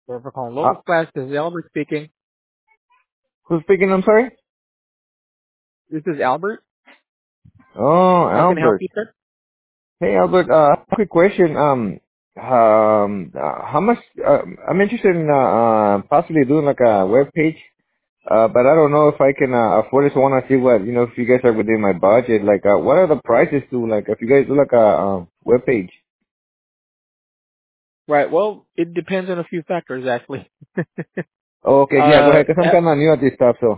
We're for calling Uh, local class. This is Albert speaking. who's speaking? I'm sorry. This is Albert. Oh, How can I help Albert. you, sir? Hey, Albert. Quick question. How much? I'm interested in possibly doing like a web page. But I don't know if I can afford it. So I want to see what if you guys are within my budget. Like, what are the prices to like if you guys do like a web page? Right. Well, it depends on a few factors, actually. Oh, okay, yeah, go uh, ahead. Cause I'm kind of new at this stuff, so.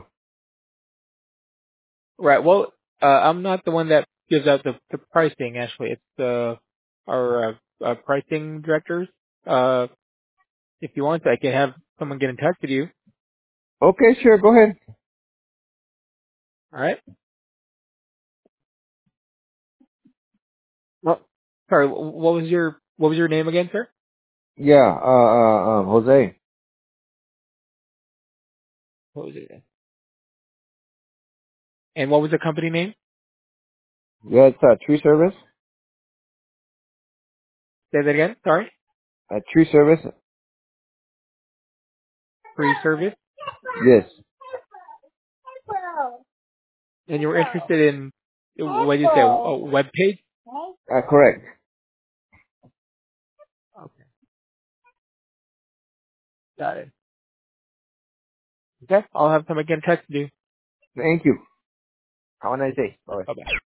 right. Well, I'm not the one that gives out the pricing. Actually, it's our pricing directors. If you want, I can have someone get in touch with you. Okay, sure, go ahead. All right. Well, sorry. What was your name again, sir? Yeah, Jose. What was it? And what was the company name? Yeah, it's tree service. Say that again. Sorry. Tree service. Free service. Yes. And you were interested in what did you say? A web page? Correct. Okay. Got it. Okay. I'll have someone get in touch with you. Thank you. Have a nice day. Bye. Bye bye.